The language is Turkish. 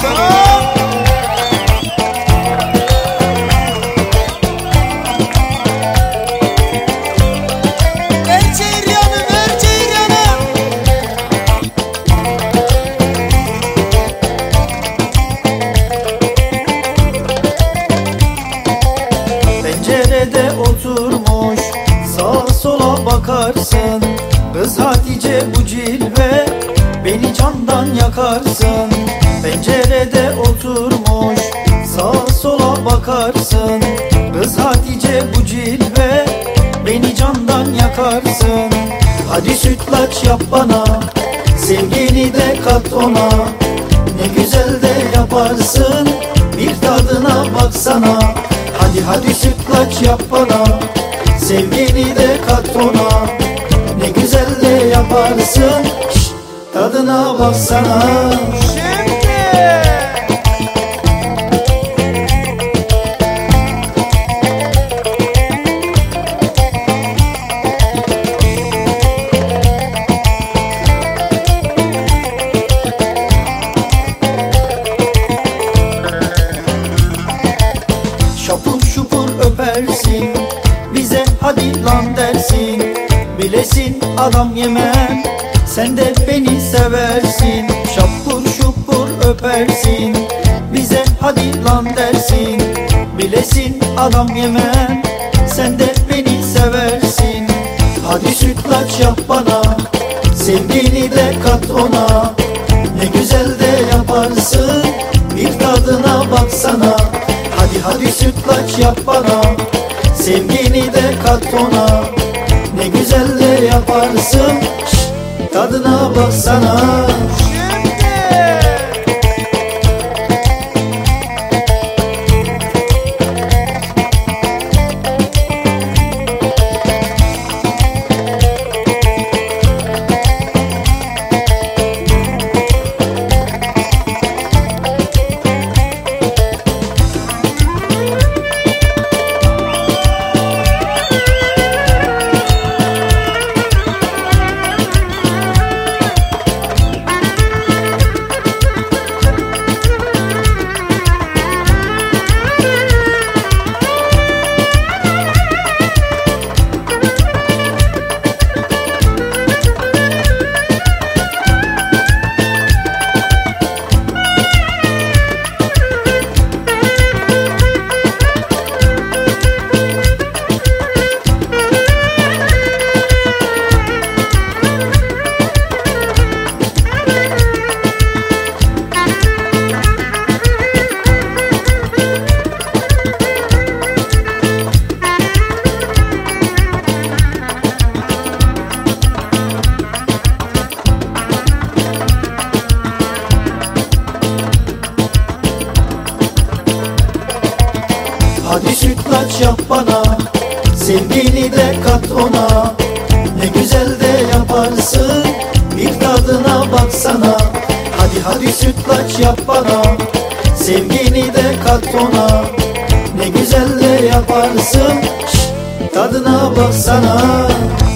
Pencerede oturmuş sağa sola bakarsın. Kız Hatice bu cilve beni candan yakarsın. Pencerede oturmuş sağa sola bakarsın. Kız Hatice bu cilve beni candan yakarsın. Hadi sütlaç yap bana, sevgini de kat ona. Ne güzel de yaparsın, bir tadına baksana. Hadi sütlaç yap bana, sevgini de kat ona. Ne güzel de yaparsın, şşt, tadına baksana. Şapur şupur öpersin, bize hadi lan dersin. Bilesin adam yemem, sen de beni seversin. Şapur şupur öpersin, bize hadi lan dersin. Bilesin adam yemem, sen de beni seversin. Hadi sütlaç yap bana, sevgini de kat ona. Ne güzel de yaparsın, bir tadına baksana. Hadi sütlaç yap bana, sevgini de kat ona. Ne güzel de yaparsın, şşt, tadına baksana. Hadi sütlaç yap bana, sevgini de kat ona. Ne güzel de yaparsın, bir tadına baksana. Hadi sütlaç yap bana, sevgini de kat ona. Ne güzel de yaparsın, şşt, tadına baksana.